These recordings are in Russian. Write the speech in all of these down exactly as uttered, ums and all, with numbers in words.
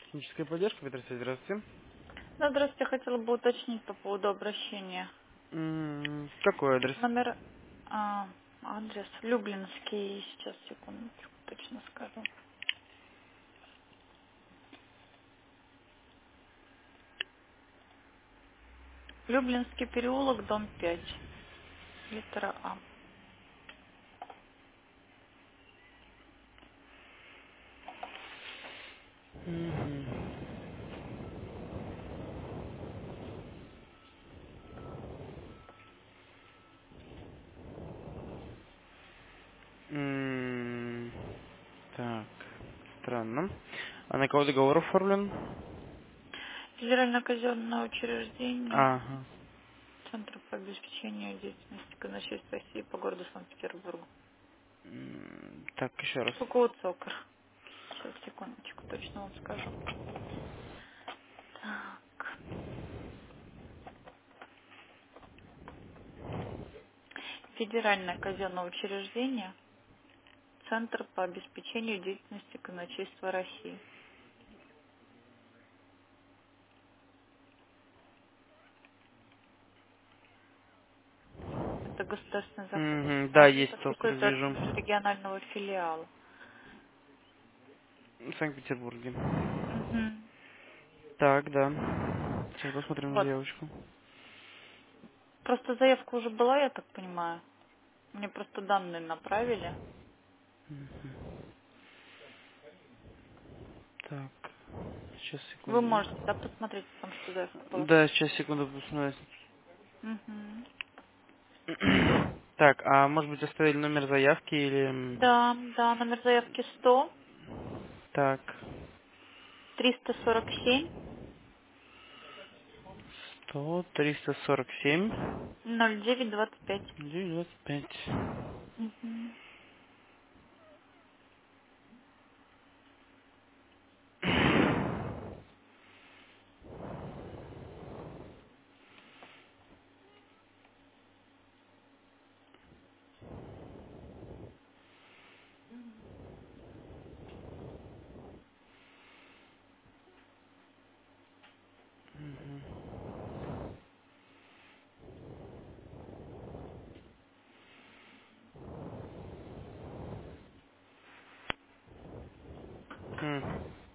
Техническая поддержка, Петр, здравствуйте. Да, здравствуйте. Я хотела бы уточнить по поводу обращения. М, Какой адрес? Номер, а, адрес Люблинский. Сейчас, секундочку, точно скажу. Люблинский переулок, дом пять, литера А. Мгм. М, Так, странно. А на кого договор оформлен? Федеральное казенное учреждение, Ага. Центр по обеспечению деятельности казначейства России по городу Санкт-Петербургу. М, Так, еще раз. ФКУ ЦОКР. Сейчас, секундочку, точно вам скажу. Так. Федеральное казенное учреждение, Центр по обеспечению деятельности казначейства России. Это государственный закрытый Мгм, Да, акционерный есть общество, ЦОКР, какой-то вижу. регионального филиала. В Санкт-Петербурге. Мгм. Так, да. Сейчас посмотрим на Вот. заявочку. Просто заявка уже была, я так понимаю. Мне просто данные направили. Так, сейчас, Вы секунду. можете, да, посмотреть о том, что заявка была. Да, сейчас, секунду, посмотрю. Угу. Так, а может быть оставили номер заявки или... м, Да, да, номер заявки сто, Так, триста сорок семь, сто, триста сорок семь, ноль девять двадцать пять. девяносто пять. Угу. М,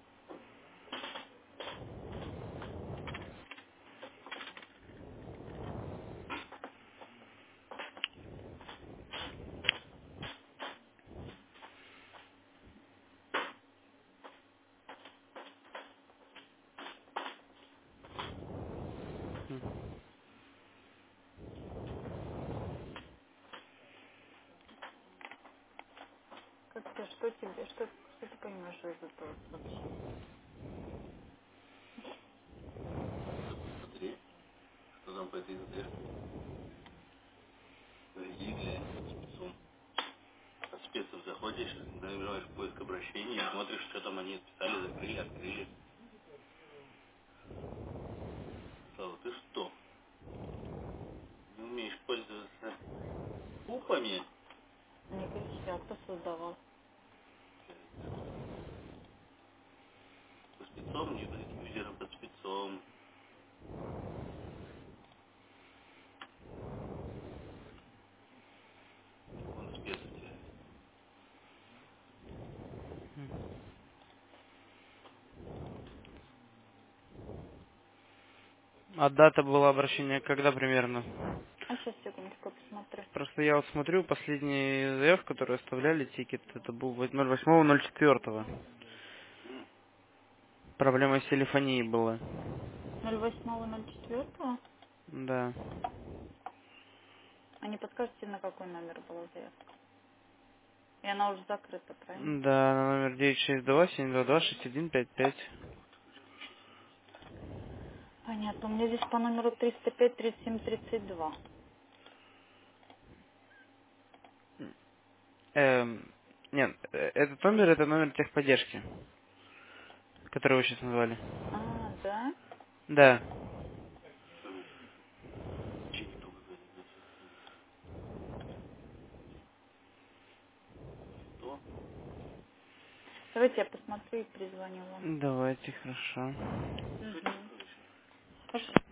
м. Как тебе, что тебе, что, что ты понимаешь из этого сообщения? Смотри, что там по этой заявке. Зайди, глянь, спецом. От спецов заходишь, набираешь поиск обращений, смотришь, что там они отписали, закрыли, открыли. Слава, ты что, не умеешь пользоваться пупами? Не кричи, а кто создавал? По спецом, юзером под спецом. Он спец у тебя. А дата была обращения когда примерно? А сейчас, секундочку, посмотрю. Просто я вот смотрю, последний заявку, которую оставляли, тикет, это был ноль восьмого ноль четвёртого. Проблема с телефонией была. ноль восьмого ноль четвёртого. Да. А не подскажете, на какой номер была заявка? И она уже закрыта, правильно? Да, на номер девять шесть два семь два два шесть один пять пять. Понятно. У меня здесь по номеру триста пять тридцать семь тридцать два. Эм, нет, э, этот номер это номер техподдержки, который вы сейчас назвали. А, да? Да. Давайте я посмотрю и перезвоню вам. Давайте, хорошо. Угу. Хорошо.